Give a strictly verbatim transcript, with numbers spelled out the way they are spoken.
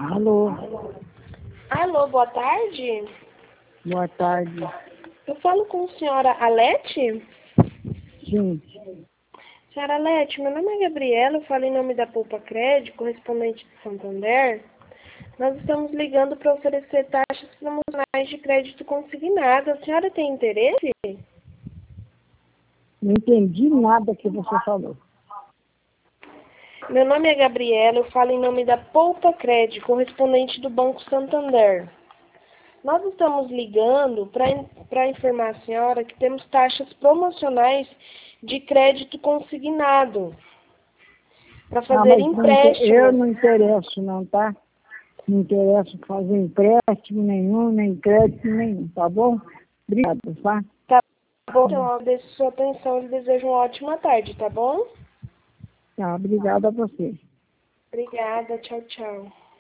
Alô, Alô, boa tarde. boa tarde. Eu falo com a senhora Alete? Sim, Senhora Alete, meu nome é Gabriela, eu falo em nome da Poupa Crédito, correspondente de Santander. Nós estamos ligando para oferecer taxas promocionais de crédito consignado. A senhora tem interesse? não entendi nada que você falou. Meu nome é Gabriela, eu falo em nome da Poupa Crédito, correspondente do Banco Santander. Nós estamos ligando para informar a senhora que temos taxas promocionais de crédito consignado para Ah, fazer mas não inte- eu empréstimos. não interesso não, tá? Não interesso fazer empréstimo nenhum, nem crédito nenhum, tá bom? Obrigado, tá? Tá bom? Então, eu agradeço sua atenção e desejo uma ótima tarde, tá bom? Tá, obrigada a você. Obrigada, tchau, tchau.